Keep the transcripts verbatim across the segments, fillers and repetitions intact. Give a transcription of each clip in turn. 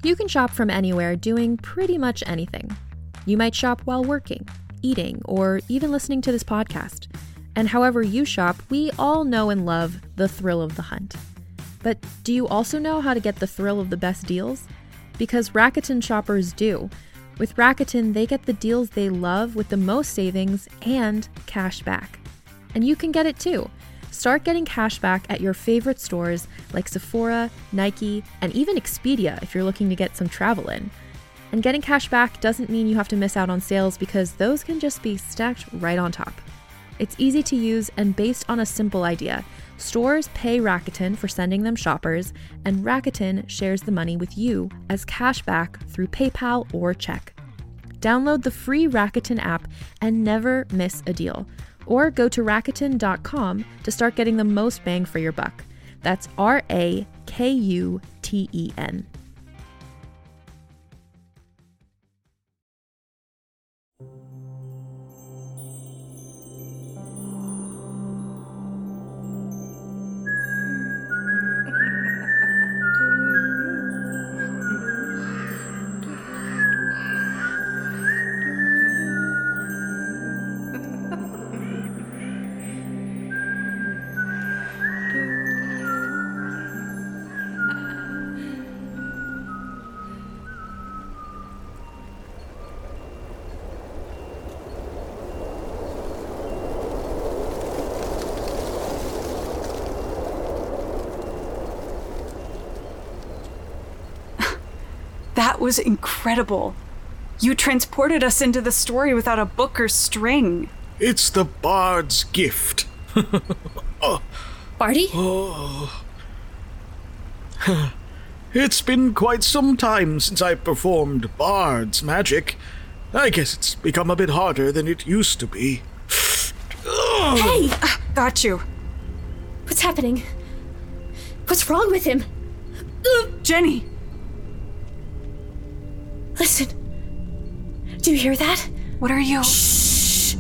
You can shop from anywhere doing pretty much anything. You might shop while working, eating, or even listening to this podcast. And however you shop, we all know and love the thrill of the hunt. But do you also know how to get the thrill of the best deals? Because Rakuten shoppers do. With Rakuten, they get the deals they love with the most savings and cash back. And you can get it too. Start getting cash back at your favorite stores like Sephora, Nike, and even Expedia if you're looking to get some travel in. And getting cash back doesn't mean you have to miss out on sales because those can just be stacked right on top. It's easy to use and based on a simple idea. Stores pay Rakuten for sending them shoppers, and Rakuten shares the money with you as cash back through PayPal or check. Download the free Rakuten app and never miss a deal. Or go to Rakuten dot com to start getting the most bang for your buck. That's R A K U T E N. That was incredible. You transported us into the story without a book or string. It's the bard's gift. oh. Barty? Oh. It's been quite some time since I performed bard's magic. I guess it's become a bit harder than it used to be. Hey! Uh, got you. What's happening? What's wrong with him? Jenny! Listen. Do you hear that? What are you... Shh!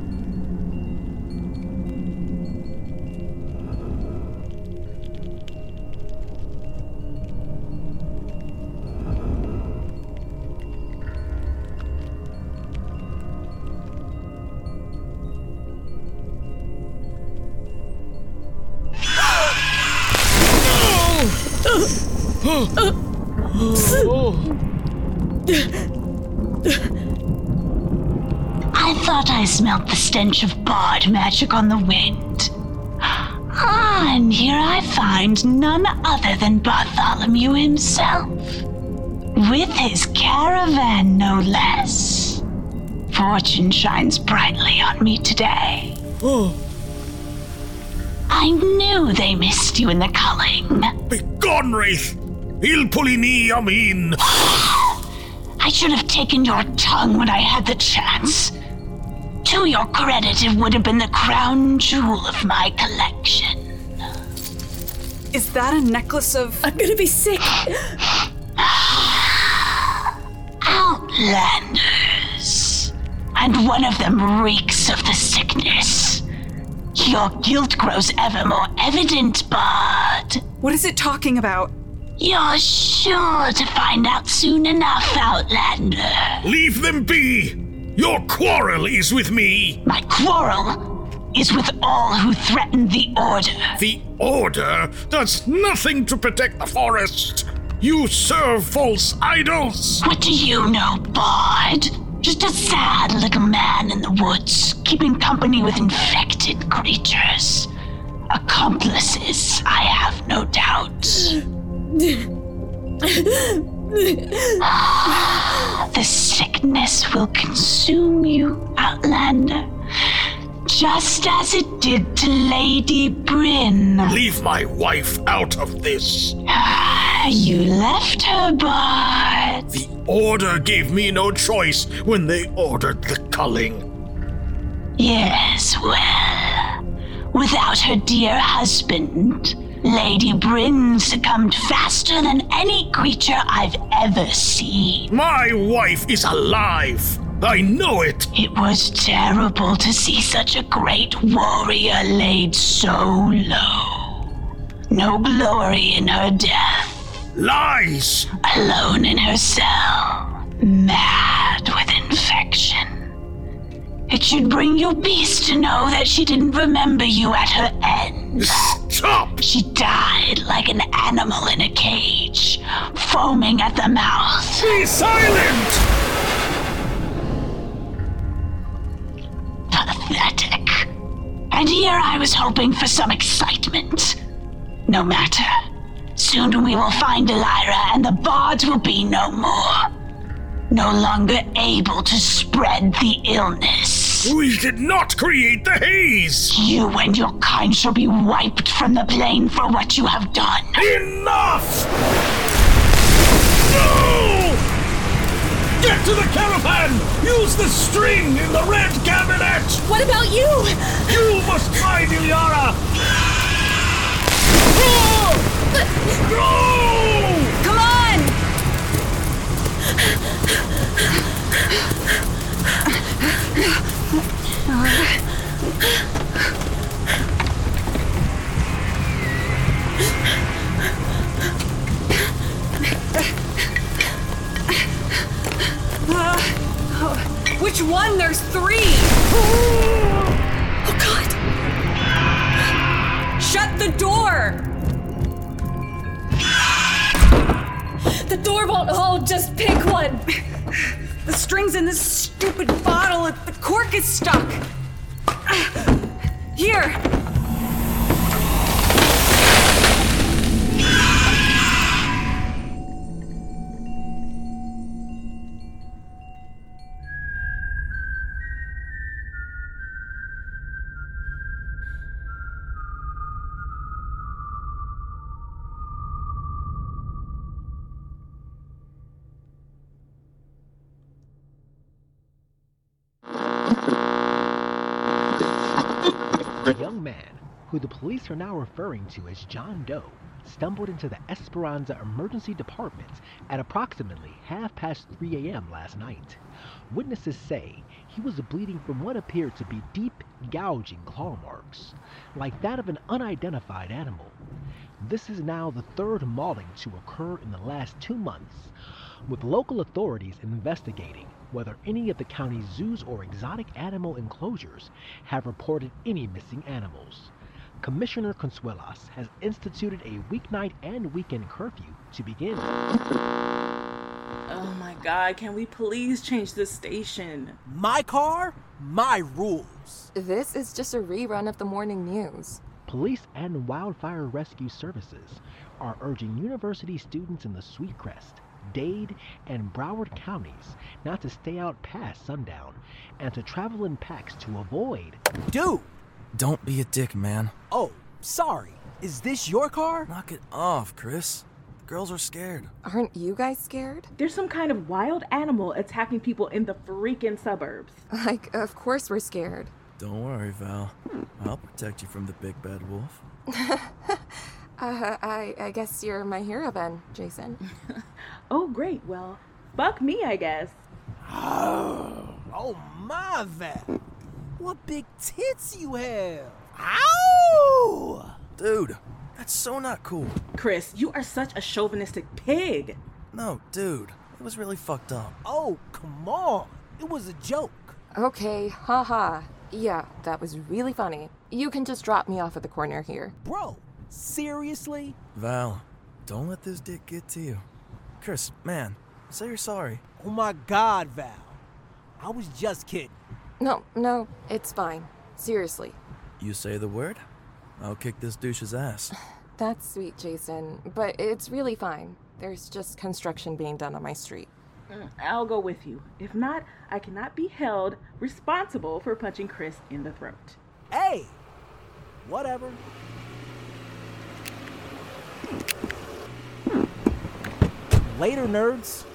I thought I smelt the stench of bard magic on the wind. Ah, and here I find none other than Bartholomew himself. With his caravan, no less. Fortune shines brightly on me today. Oh. I knew they missed you in the culling. Begone, Wraith! Il pulini yamin! I should have taken your tongue when I had the chance. To your credit, it would have been the crown jewel of my collection. Is that a necklace of... I'm gonna be sick. Outlanders. And one of them reeks of the sickness. Your guilt grows ever more evident, Bard. What is it talking about? You're sure to find out soon enough, Outlander. Leave them be! Your quarrel is with me! My quarrel is with all who threaten the Order. The Order does nothing to protect the forest! You serve false idols! What do you know, Bard? Just a sad little man in the woods, keeping company with infected creatures. Accomplices, I have no doubt. The sickness will consume you, Outlander, just as it did to Lady Bryn. Leave my wife out of this. You left her, Bard. The Order gave me no choice when they ordered the culling. Yes, well, without her dear husband, Lady Bryn succumbed faster than any creature I've ever seen. My wife is alive! I know it! It was terrible to see such a great warrior laid so low. No glory in her death. Lies! Alone in her cell, mad with infection. It should bring you peace to know that she didn't remember you at her end. Stop! She died like an animal in a cage, foaming at the mouth. Be silent! Pathetic. And here I was hoping for some excitement. No matter. Soon we will find Elira and the bards will be no more. No longer able to spread the illness. We did not create the haze! You and your kind shall be wiped from the plane for what you have done. Enough! No! Get to the caravan! Use the string in the red cabinet! What about you? You must find Ilyara! Go! Come on! Uh, which one? There's three! Oh, God! Shut the door! The door won't hold, just pick one! The string's in this stupid bottle. The cork is stuck. Here. The young man, who the police are now referring to as John Doe, stumbled into the Esperanza Emergency Department at approximately half past three a.m. last night. Witnesses say he was bleeding from what appeared to be deep, gouging claw marks, like that of an unidentified animal. This is now the third mauling to occur in the last two months, with local authorities investigating whether any of the county's zoos or exotic animal enclosures have reported any missing animals. Commissioner Consuelos has instituted a weeknight and weekend curfew to begin. Oh my God, can we please change the station? My car, my rules. This is just a rerun of the morning news. Police and wildfire rescue services are urging university students in the Sweetcrest, Dade, and Broward counties not to stay out past sundown and to travel in packs to avoid... Dude! Don't be a dick, man. Oh, sorry. Is this your car? Knock it off, Chris. The girls are scared. Aren't you guys scared? There's some kind of wild animal attacking people in the freaking suburbs. Like, of course we're scared. Don't worry, Val. I'll protect you from the big bad wolf. uh, I, I guess you're my hero then, Jason. Oh, great. Well, fuck me, I guess. Oh, oh my, Val. What big tits you have. Ow! Dude, that's so not cool. Chris, you are such a chauvinistic pig. No, dude. It was really fucked up. Oh, come on. It was a joke. Okay, haha. Yeah, that was really funny. You can just drop me off at the corner here. Bro, seriously? Val, don't let this dick get to you. Chris, man, say you're sorry. Oh my God, Val. I was just kidding. No, no, it's fine. Seriously. You say the word, I'll kick this douche's ass. That's sweet, Jason, but it's really fine. There's just construction being done on my street. I'll go with you. If not, I cannot be held responsible for punching Chris in the throat. Hey! Whatever. Later, nerds.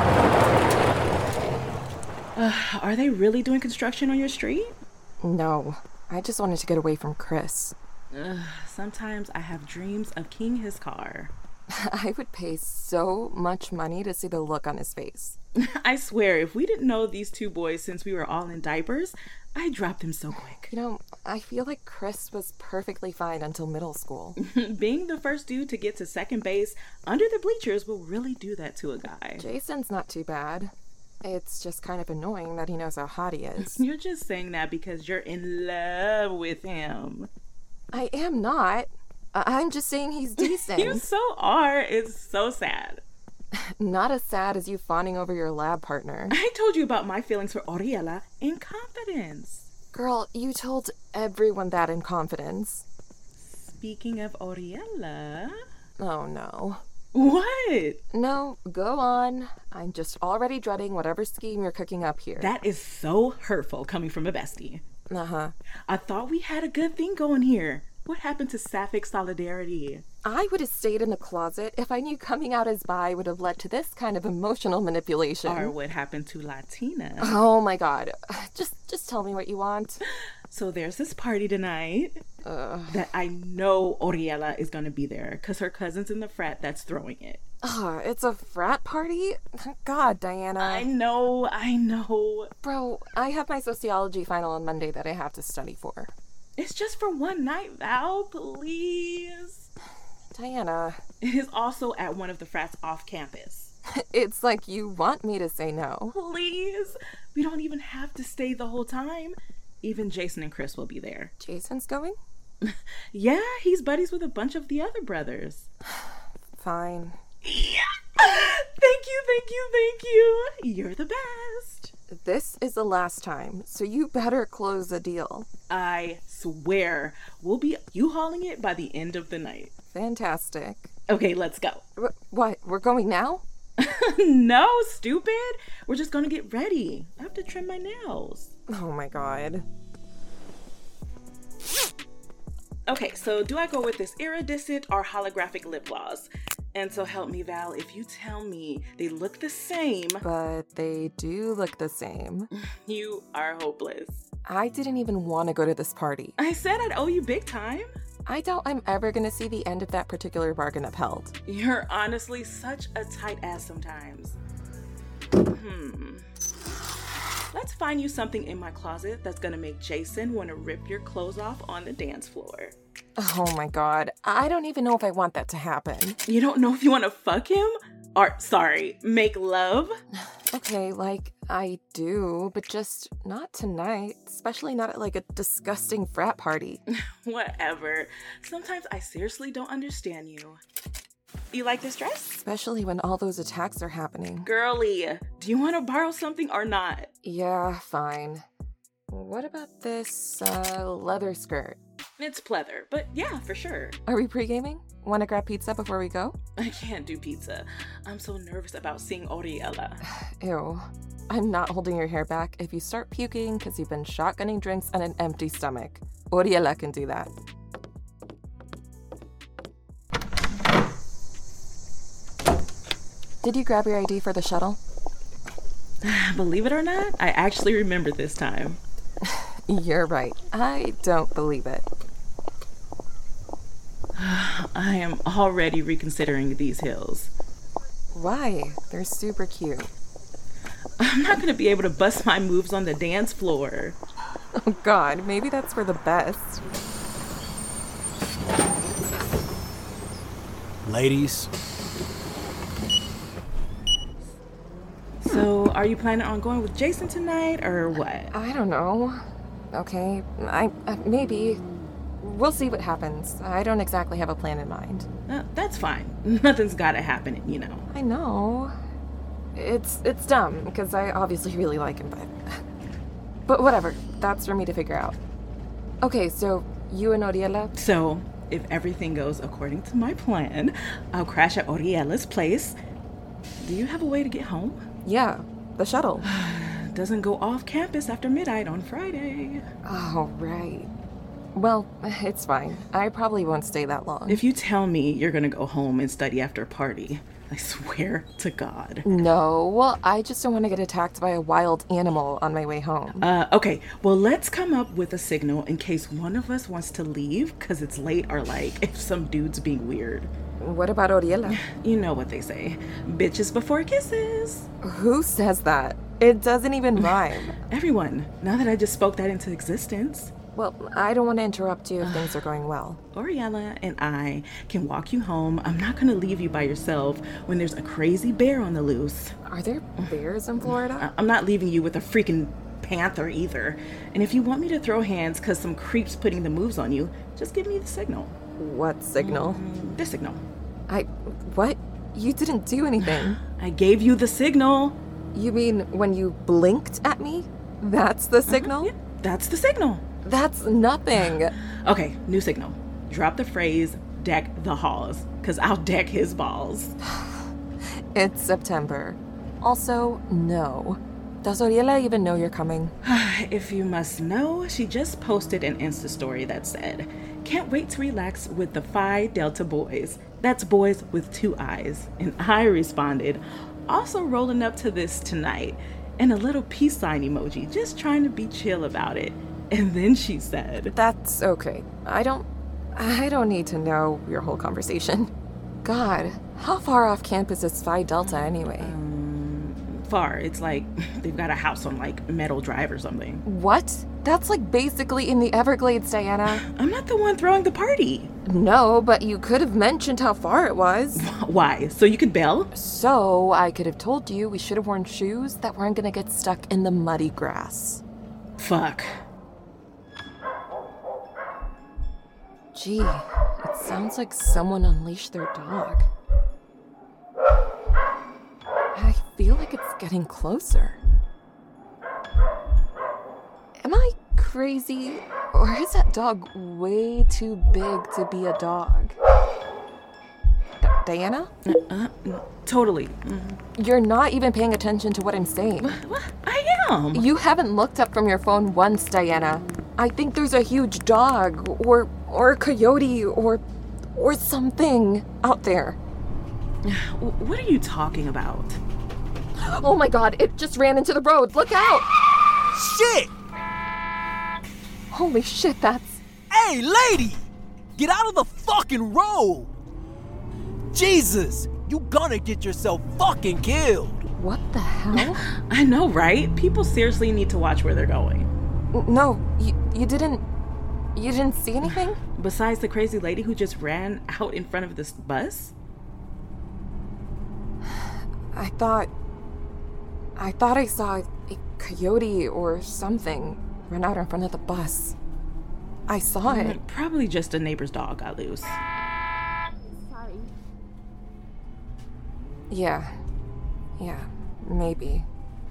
Uh, are they really doing construction on your street? No. I just wanted to get away from Chris. Ugh, sometimes I have dreams of keying his car. I would pay so much money to see the look on his face. I swear, if we didn't know these two boys since we were all in diapers, I'd drop them so quick. You know, I feel like Chris was perfectly fine until middle school. Being the first dude to get to second base under the bleachers will really do that to a guy. Jason's not too bad. It's just kind of annoying that he knows how hot he is. You're just saying that because you're in love with him. I am not. I- I'm just saying he's decent. You so are. It's so sad. Not as sad as you fawning over your lab partner. I told you about my feelings for Oriella in confidence. Girl, you told everyone that in confidence. Speaking of Oriella... Oh, no. What? No, go on. I'm just already dreading whatever scheme you're cooking up here. That is so hurtful coming from a bestie. Uh-huh. I thought we had a good thing going here. What happened to sapphic solidarity? I would have stayed in the closet if I knew coming out as bi would have led to this kind of emotional manipulation. Or what happened to Latina? Oh my god. Just just tell me what you want. So there's this party tonight uh, that I know Oriella is going to be there because her cousin's in the frat that's throwing it. Oh, it's a frat party? God, Diana. I know, I know. Bro, I have my sociology final on Monday that I have to study for. It's just for one night, Val, please. Diana. It is also at one of the frats off campus. It's like you want me to say no. Please. We don't even have to stay the whole time. Even Jason and Chris will be there. Jason's going? Yeah, he's buddies with a bunch of the other brothers. Fine. Yeah. Thank you, thank you, thank you. You're the best. This is the last time, so you better close the deal. I swear, we'll be U-hauling it by the end of the night. Fantastic. Okay, let's go. Wh- what? We're going now? No, stupid. We're just gonna get ready. I have to trim my nails. Oh my god. Okay, so do I go with this iridescent or holographic lip gloss? And so help me, Val, if you tell me they look the same... But they do look the same. You are hopeless. I didn't even want to go to this party. I said I'd owe you big time. I doubt I'm ever going to see the end of that particular bargain upheld. You're honestly such a tight ass sometimes. Hmm. Let's find you something in my closet that's gonna make Jason want to rip your clothes off on the dance floor. Oh my god, I don't even know if I want that to happen. You don't know if you want to fuck him? Or, sorry, make love? Okay, like, I do, but just not tonight. Especially not at, like, a disgusting frat party. Whatever. Sometimes I seriously don't understand you. You like this dress? Especially when all those attacks are happening. Girly, do you want to borrow something or not? Yeah, fine. What about this, uh, leather skirt? It's pleather, but yeah, for sure. Are we pre-gaming? Want to grab pizza before we go? I can't do pizza. I'm so nervous about seeing Oriella. Ew. I'm not holding your hair back if you start puking because you've been shotgunning drinks on an empty stomach. Oriella can do that. Did you grab your I D for the shuttle? Believe it or not, I actually remember this time. You're right. I don't believe it. I am already reconsidering these hills. Why? They're super cute. I'm not going to be able to bust my moves on the dance floor. Oh god, maybe that's for the best. Ladies. So, are you planning on going with Jason tonight, or what? I don't know. Okay, I uh, maybe. We'll see what happens. I don't exactly have a plan in mind. Uh, that's fine. Nothing's gotta happen, you know. I know. It's it's dumb, because I obviously really like him, but... But whatever. That's for me to figure out. Okay, so you and Oriella? So, if everything goes according to my plan, I'll crash at Oriella's place. Do you have a way to get home? Yeah, the shuttle. Doesn't go off campus after midnight on Friday. Oh, right. Well, it's fine. I probably won't stay that long. If you tell me you're gonna go home and study after a party, I swear to God. No, well, I just don't want to get attacked by a wild animal on my way home. Uh, okay, well, let's come up with a signal in case one of us wants to leave because it's late, or like if some dude's being weird. What about Oriela? You know what they say. Bitches before kisses. Who says that? It doesn't even rhyme. Everyone, now that I just spoke that into existence. Well, I don't want to interrupt you if things are going well. Oriela and I can walk you home. I'm not going to leave you by yourself when there's a crazy bear on the loose. Are there bears in Florida? I'm not leaving you with a freaking panther either. And if you want me to throw hands because some creep's putting the moves on you, just give me the signal. What signal? Mm, the signal. I... What? You didn't do anything. I gave you the signal. You mean when you blinked at me? That's the signal? Uh-huh, yeah, that's the signal. That's nothing. Okay, new signal. Drop the phrase, deck the halls, because I'll deck his balls. It's September. Also, no. Does Oriela even know you're coming? If you must know, she just posted an Insta story that said, "Can't wait to relax with the Phi Delta boys." That's boys with two eyes. And I responded, "Also rolling up to this tonight." And a little peace sign emoji, just trying to be chill about it. And then she said, "That's okay. I don't... I don't need to know your whole conversation." God, how far off campus is Phi Delta anyway? Um, far. It's like they've got a house on like Metal Drive or something. What? That's like basically in the Everglades, Diana. I'm not the one throwing the party. No, but you could have mentioned how far it was. Why? So you could bail? So I could have told you we should have worn shoes that weren't gonna get stuck in the muddy grass. Fuck. Gee, it sounds like someone unleashed their dog. I feel like it's getting closer. Am I crazy? Or is that dog way too big to be a dog? D- Diana? Uh, uh, totally. Mm-hmm. You're not even paying attention to what I'm saying. What? I am. You haven't looked up from your phone once, Diana. I think there's a huge dog, or or a coyote, or or something out there. What are you talking about? Oh my god, it just ran into the road. Look out! Shit! Holy shit, that's... Hey, lady! Get out of the fucking road! Jesus! You gonna get yourself fucking killed! What the hell? I know, right? People seriously need to watch where they're going. No, you, you didn't... You didn't see anything? Besides the crazy lady who just ran out in front of this bus? I thought... I thought I saw a coyote or something run out in front of the bus. I saw Mm, it. Probably just a neighbor's dog got loose. Sorry. Yeah. Yeah, maybe.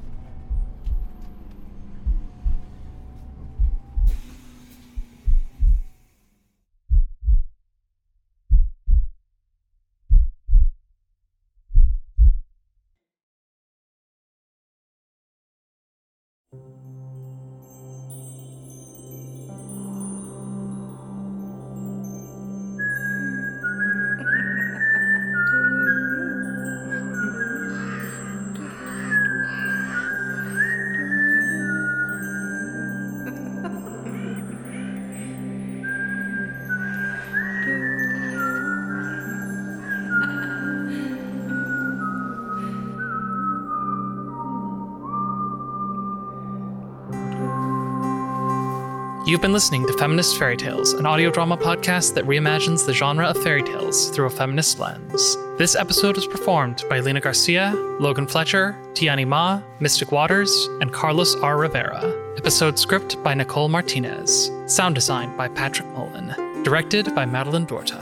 You've been listening to Feminist Fairy Tales, an audio drama podcast that reimagines the genre of fairy tales through a feminist lens. This episode was performed by Lena Garcia, Logan Fletcher, Tiani Ma, Mystic Waters, and Carlos R. Rivera. Episode script by Nicole Martinez. Sound design by Patrick Mullen. Directed by Madeline Dorta.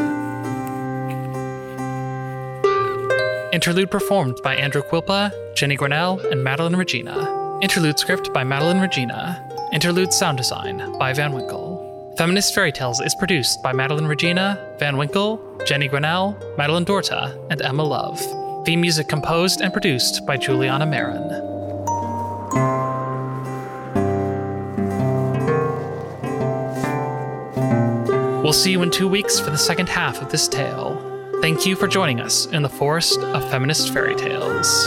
Interlude performed by Andrew Quilpa, Jenny Grinnell, and Madeline Regina. Interlude script by Madeline Regina. Interlude sound design by Van Winkle. Feminist Fairy Tales is produced by Madeline Regina, Van Winkle, Jenny Grinnell, Madeline Dorta, and Emma Love. Theme music composed and produced by Juliana Marin. We'll see you in two weeks for the second half of this tale. Thank you for joining us in the forest of feminist fairy tales.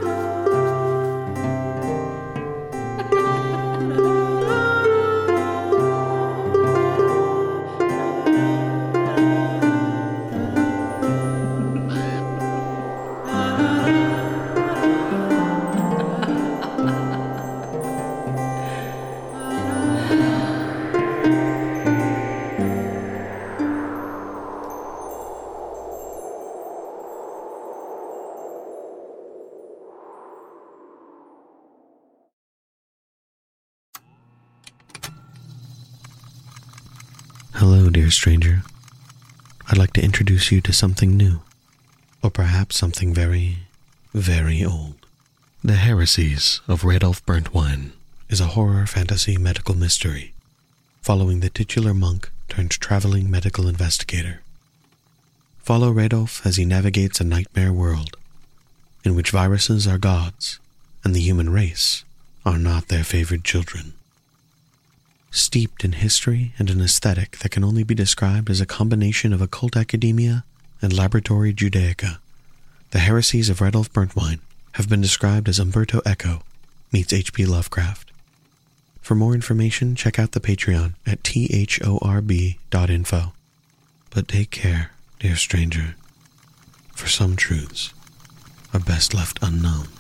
Hello, dear stranger. I'd like to introduce you to something new, or perhaps something very, very old. The Heresies of Radolf Burntwine is a horror fantasy medical mystery following the titular monk turned traveling medical investigator. Follow Radolf as he navigates a nightmare world in which viruses are gods and the human race are not their favored children. Steeped in history and an aesthetic that can only be described as a combination of occult academia and laboratory Judaica, the Heresies of Radolf Burntwine have been described as Umberto Eco meets H P Lovecraft. For more information, check out the Patreon at thorb dot info. But take care, dear stranger, for some truths are best left unknown.